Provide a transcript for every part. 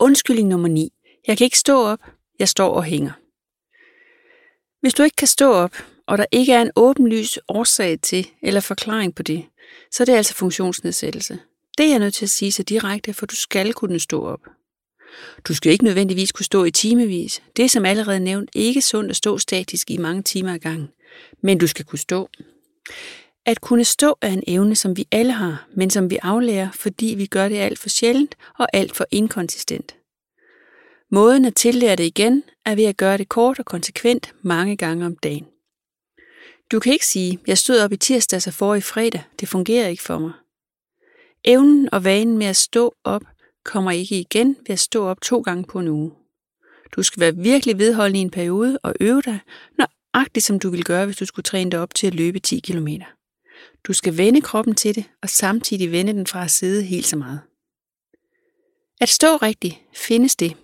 Undskyldning nummer 9. Jeg kan ikke stå op. Jeg står og hænger. Hvis du ikke kan stå op, og der ikke er en åbenlys årsag til eller forklaring på det, så er det altså funktionsnedsættelse. Det er jeg nødt til at sige så direkte, for du skal kunne stå op. Du skal ikke nødvendigvis kunne stå i timevis. Det er som allerede nævnt ikke sundt at stå statisk i mange timer ad gangen. Men du skal kunne stå. At kunne stå er en evne, som vi alle har, men som vi aflærer, fordi vi gør det alt for sjældent og alt for inkonsistent. Måden at tillære det igen er ved at gøre det kort og konsekvent mange gange om dagen. Du kan ikke sige, jeg stod op i tirsdags og forrige fredag. Det fungerer ikke for mig. Evnen og vanen med at stå op kommer ikke igen ved at stå op 2 gange på en uge. Du skal være virkelig vedholdende i en periode og øve dig, nøjagtigt som du ville gøre, hvis du skulle træne dig op til at løbe 10 km. Du skal vende kroppen til det, og samtidig vende den fra at sidde helt så meget. At stå rigtigt, findes det.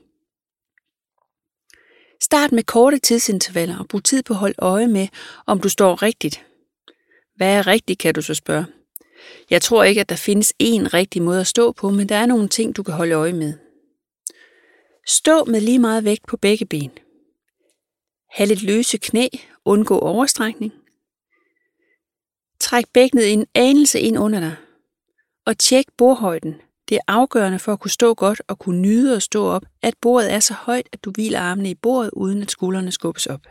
Start med korte tidsintervaller og brug tid på at holde øje med, om du står rigtigt. Hvad er rigtigt, kan du så spørge. Jeg tror ikke, at der findes én rigtig måde at stå på, men der er nogle ting, du kan holde øje med. Stå med lige meget vægt på begge ben. Ha' lidt løse knæ, undgå overstrækning. Træk bækkenet en anelse ind under dig. Og tjek bordhøjden. Det er afgørende for at kunne stå godt og kunne nyde at stå op, at bordet er så højt, at du hviler armene i bordet, uden at skuldrene skubbes op.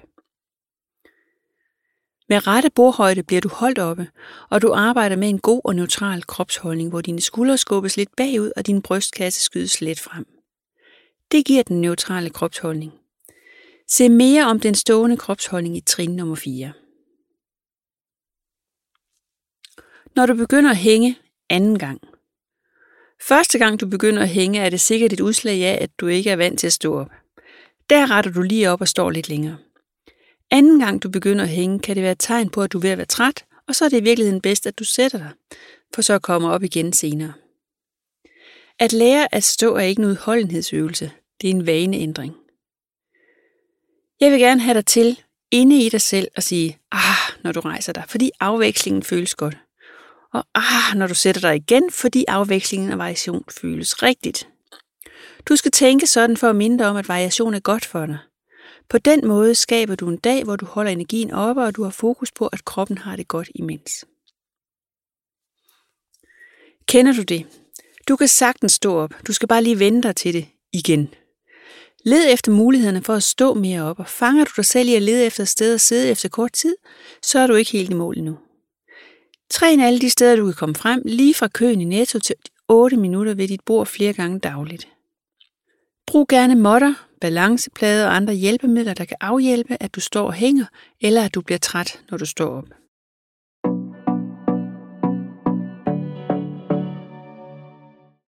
Med rette bordhøjde bliver du holdt oppe, og du arbejder med en god og neutral kropsholdning, hvor dine skuldre skubbes lidt bagud, og din brystkasse skydes let frem. Det giver den neutrale kropsholdning. Se mere om den stående kropsholdning i trin nummer 4. Når du begynder at hænge anden gang. Første gang du begynder at hænge, er det sikkert et udslag af, at du ikke er vant til at stå op. Der retter du lige op og står lidt længere. Anden gang du begynder at hænge, kan det være et tegn på, at du er ved at være træt, og så er det i virkeligheden bedst, at du sætter dig, for så at komme op igen senere. At lære at stå er ikke en udholdenhedsøvelse, det er en vaneændring. Jeg vil gerne have dig til inde i dig selv og sige, når du rejser dig, fordi afvekslingen føles godt. Og når du sætter dig igen, fordi afvekslingen og variation føles rigtigt. Du skal tænke sådan for at minde dig om, at variation er godt for dig. På den måde skaber du en dag, hvor du holder energien oppe, og du har fokus på, at kroppen har det godt imens. Kender du det? Du kan sagtens stå op. Du skal bare lige vende dig til det igen. Led efter mulighederne for at stå mere op, og fanger du dig selv i at lede efter et sted at sidde efter kort tid, så er du ikke helt i mål endnu. Træn alle de steder, du kan komme frem, lige fra køen i Netto til 8 minutter ved dit bord flere gange dagligt. Brug gerne måtter, balanceplader og andre hjælpemidler, der kan afhjælpe, at du står og hænger, eller at du bliver træt, når du står op.